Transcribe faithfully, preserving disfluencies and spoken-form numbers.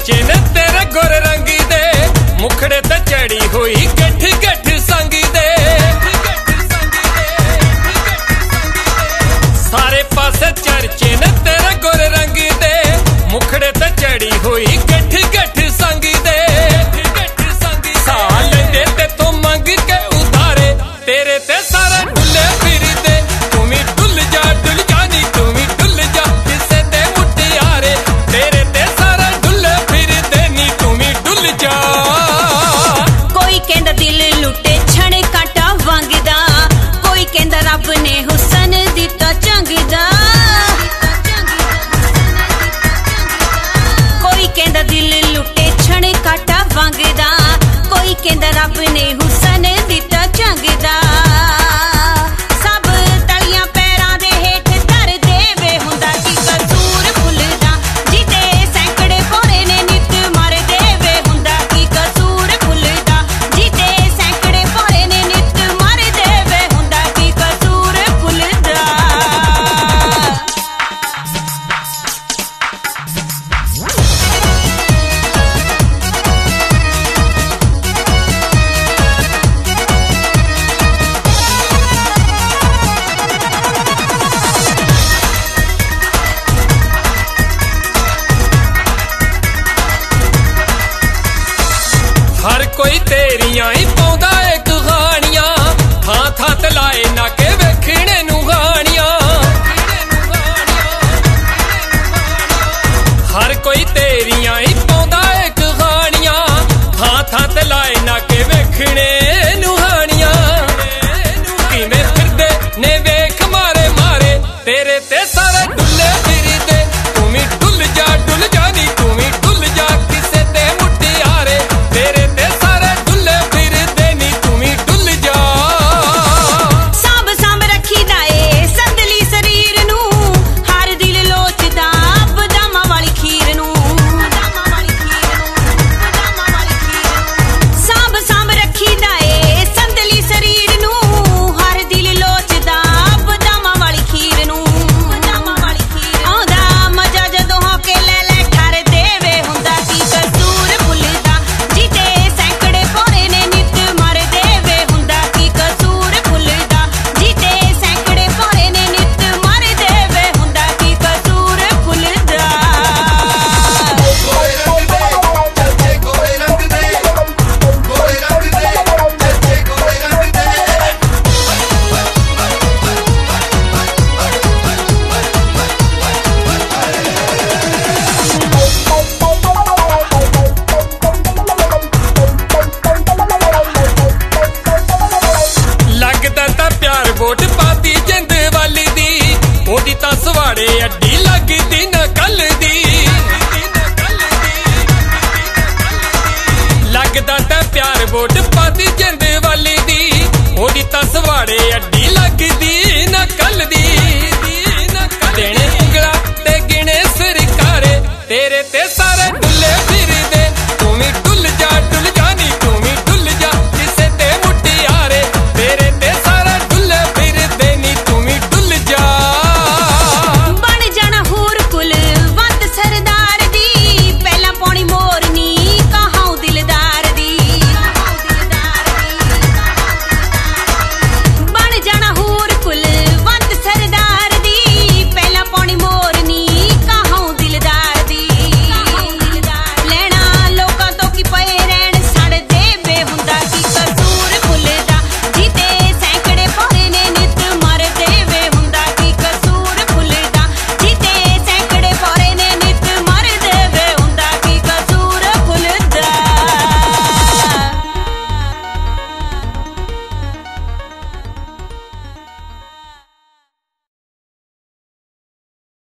चर्चे ने तेरे गोरे रंगी दे मुखड़े ते चढ़ी हुई गठ गठ संगी दे सारे पासे चर्चे ने तेरे गोरे रंगी दे मुखड़े ते चढ़ी हुई गठ गठ संगी दे साल दे ते तो मंग के उधारे तेरे ते सारे डुले फिर दे तुमी डुल जा डुल जानी तुमी डुल जा किसे दे मुटियारे तेरे ते सारा डुले फिर दे नी तुमी डुल जा कोई कहंदा दिल लुटे छण काटा वांगदा कोई कहंदा रब ने हुसन दिता चंगदा कोई कहंदा दिल लुटे छण काटा वांगदा कोई कहंदा रब ने हुसन दिता चंगदा सब तलियां पैरां दे हेठ धर देवे हुंदा की कसूर फुलदा जिते सैकड़े भोरे ने नित मार देवे हुंदा की कसूर फुलदा जिते सैकड़े भोरे ने नित मार देवे हुंदा की कसूर फुलदा हर कोई तेरियां ही पाउंदा ए कहानियां थां थां ते लाए नाके वेखणे नूं गाणियां हर कोई तेरियां ही पाउंदा ए कहानियां थां थां ते लाए नाके वेखणे नूं गाणियां किवें फिरदे ने वेख मारे मारे तेरे ते सारे डुले फिरदे तुमी डुल जा डुल जानी तुमी डुल जा किसे ते मुटियारे तेरे ते सारे डुले फिरदे नी तुमी डुल जा सांभ सांभ रखीदा ए संदली शरीर नूं हर दिल लोचदा बदामां वाली खीर नूं बदामां वाली खीर नूं बदामां वाली खीर सांभ सांभ रखीदा ए संदली शरीर नूं हर दिल लोचदा बदामां वाली खीर नूं बदामां वाली खीर आउंदा मजा जदों होके ले ले ठर देवे हुंदा की कसूर फुलदा जिते सैकड़े भोरे ने नित मार देवे हुंदा की कसूर फुलदा जिते सैकड़े भोरे ने नित मार देवे हुंदा की कसूर फुलदा लगदा तां प्यार वोट पाती जिंद वाली दी ओदी तां सवाड़े अड्डी लगदी न कल दी लगदा तां प्यार वोट पाती जिंद वाली दी ओदी तां सवाड़े